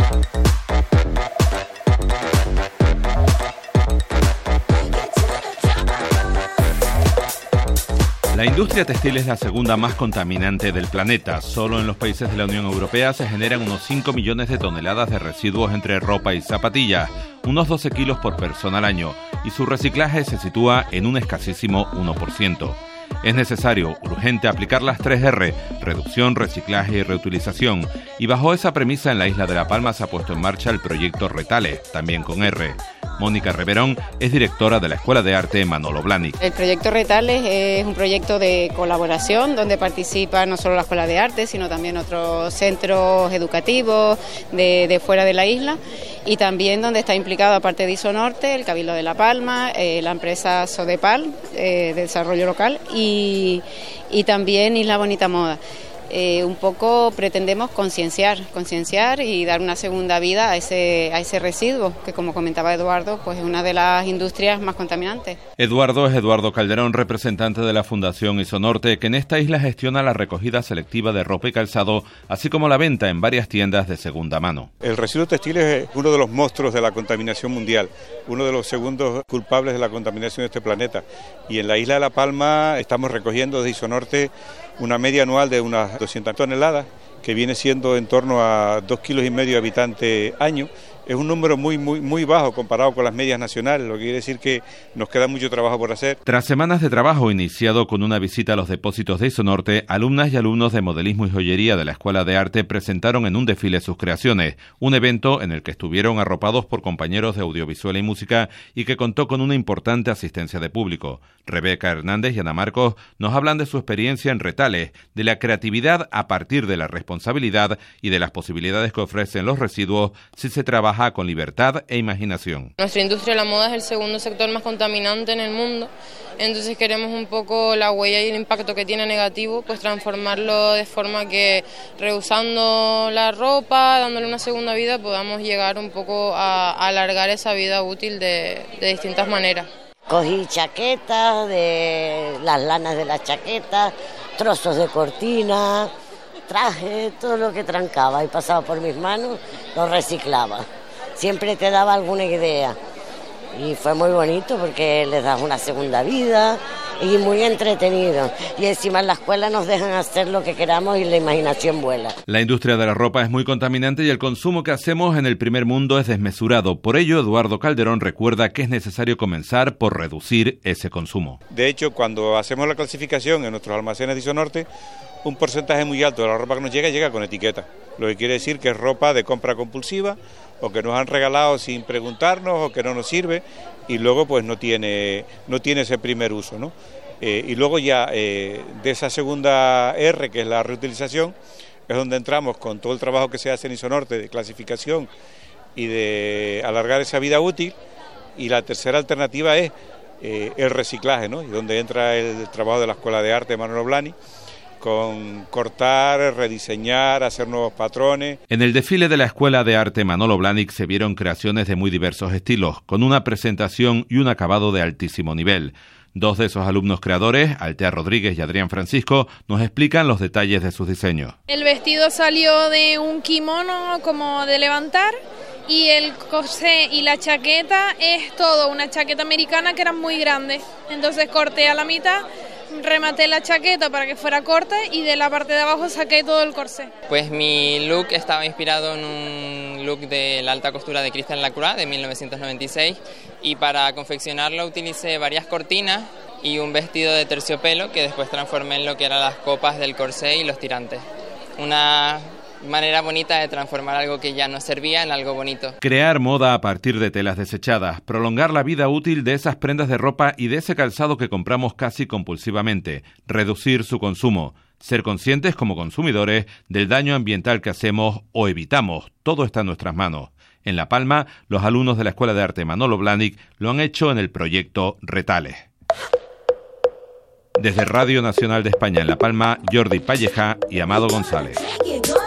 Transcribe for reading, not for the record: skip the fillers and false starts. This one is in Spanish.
La industria textil es la segunda más contaminante del planeta. Solo en los países de la Unión Europea se generan unos 5 millones de toneladas de residuos entre ropa y zapatillas, unos 12 kilos por persona al año, y su reciclaje se sitúa en un escasísimo 1%. Es necesario, urgente, aplicar las 3 R, reducción, reciclaje y reutilización. Y bajo esa premisa en la isla de La Palma se ha puesto en marcha el proyecto Retales, también con R. Mónica Reverón es directora de la Escuela de Arte Manolo Blahnik. El proyecto Retales es un proyecto de colaboración donde participa no solo la Escuela de Arte, sino también otros centros educativos de fuera de la isla, y también donde está implicado, aparte de Isonorte, el Cabildo de La Palma, la empresa Sodepal de desarrollo local y también Isla Bonita Moda. Un poco pretendemos concienciar y dar una segunda vida a ese residuo que, como comentaba Eduardo, pues es una de las industrias más contaminantes. Eduardo es Eduardo Calderón, representante de la Fundación Isonorte, que en esta isla gestiona la recogida selectiva de ropa y calzado, así como la venta en varias tiendas de segunda mano. El residuo textil es uno de los monstruos de la contaminación mundial, uno de los segundos culpables de la contaminación de este planeta, y en la isla de La Palma estamos recogiendo desde Isonorte una media anual de unas 200 toneladas, que viene siendo en torno a 2,5 kilos habitante año. Es un número muy bajo comparado con las medias nacionales, lo que quiere decir que nos queda mucho trabajo por hacer. Tras semanas de trabajo iniciado con una visita a los depósitos de Isonorte, alumnas y alumnos de modelismo y joyería de la Escuela de Arte presentaron en un desfile sus creaciones, un evento en el que estuvieron arropados por compañeros de audiovisual y música y que contó con una importante asistencia de público. Rebeca Hernández y Ana Marcos nos hablan de su experiencia en Retales, de la creatividad a partir de la responsabilidad y de las posibilidades que ofrecen los residuos si se trabaja con libertad e imaginación. Nuestra industria de la moda es el segundo sector más contaminante en el mundo, entonces queremos un poco la huella y el impacto que tiene negativo, pues transformarlo de forma que, reusando la ropa, dándole una segunda vida, podamos llegar un poco a alargar esa vida útil de distintas maneras. Cogí chaquetas, de las lanas de las chaquetas, trozos de cortina, traje, todo lo que trancaba y pasaba por mis manos, lo reciclaba. Siempre te daba alguna idea y fue muy bonito porque les das una segunda vida y muy entretenido, y encima en la escuela nos dejan hacer lo que queramos y la imaginación vuela. La industria de la ropa es muy contaminante y el consumo que hacemos en el primer mundo es desmesurado. Por ello, Eduardo Calderón recuerda que es necesario comenzar por reducir ese consumo. De hecho, cuando hacemos la clasificación en nuestros almacenes de Isonorte, un porcentaje muy alto de la ropa que nos llega con etiqueta, lo que quiere decir que es ropa de compra compulsiva o que nos han regalado sin preguntarnos o que no nos sirve y luego pues no tiene ese primer uso, ¿no? Y luego ya de esa segunda R, que es la reutilización, es donde entramos con todo el trabajo que se hace en Isonorte de clasificación y de alargar esa vida útil, y la tercera alternativa es el reciclaje, ¿no? Y donde entra el trabajo de la Escuela de Arte Manolo Blahnik, con cortar, rediseñar, hacer nuevos patrones. En el desfile de la Escuela de Arte Manolo Blahnik se vieron creaciones de muy diversos estilos, con una presentación y un acabado de altísimo nivel. Dos de esos alumnos creadores, Altea Rodríguez y Adrián Francisco, nos explican los detalles de sus diseños. El vestido salió de un kimono como de levantar, y el corsé y la chaqueta es todo una chaqueta americana que era muy grande. Entonces corté a la mitad, rematé la chaqueta para que fuera corta y de la parte de abajo saqué todo el corsé. Pues mi look estaba inspirado en un look de la alta costura de Christian Lacroix de 1996, y para confeccionarlo utilicé varias cortinas y un vestido de terciopelo que después transformé en lo que eran las copas del corsé y los tirantes. Una manera bonita de transformar algo que ya no servía en algo bonito. Crear moda a partir de telas desechadas, prolongar la vida útil de esas prendas de ropa y de ese calzado que compramos casi compulsivamente, reducir su consumo, ser conscientes como consumidores del daño ambiental que hacemos o evitamos, todo está en nuestras manos. En La Palma, los alumnos de la Escuela de Arte Manolo Blahnik lo han hecho en el proyecto Retales. Desde Radio Nacional de España en La Palma, Jordi Palleja y Amado González.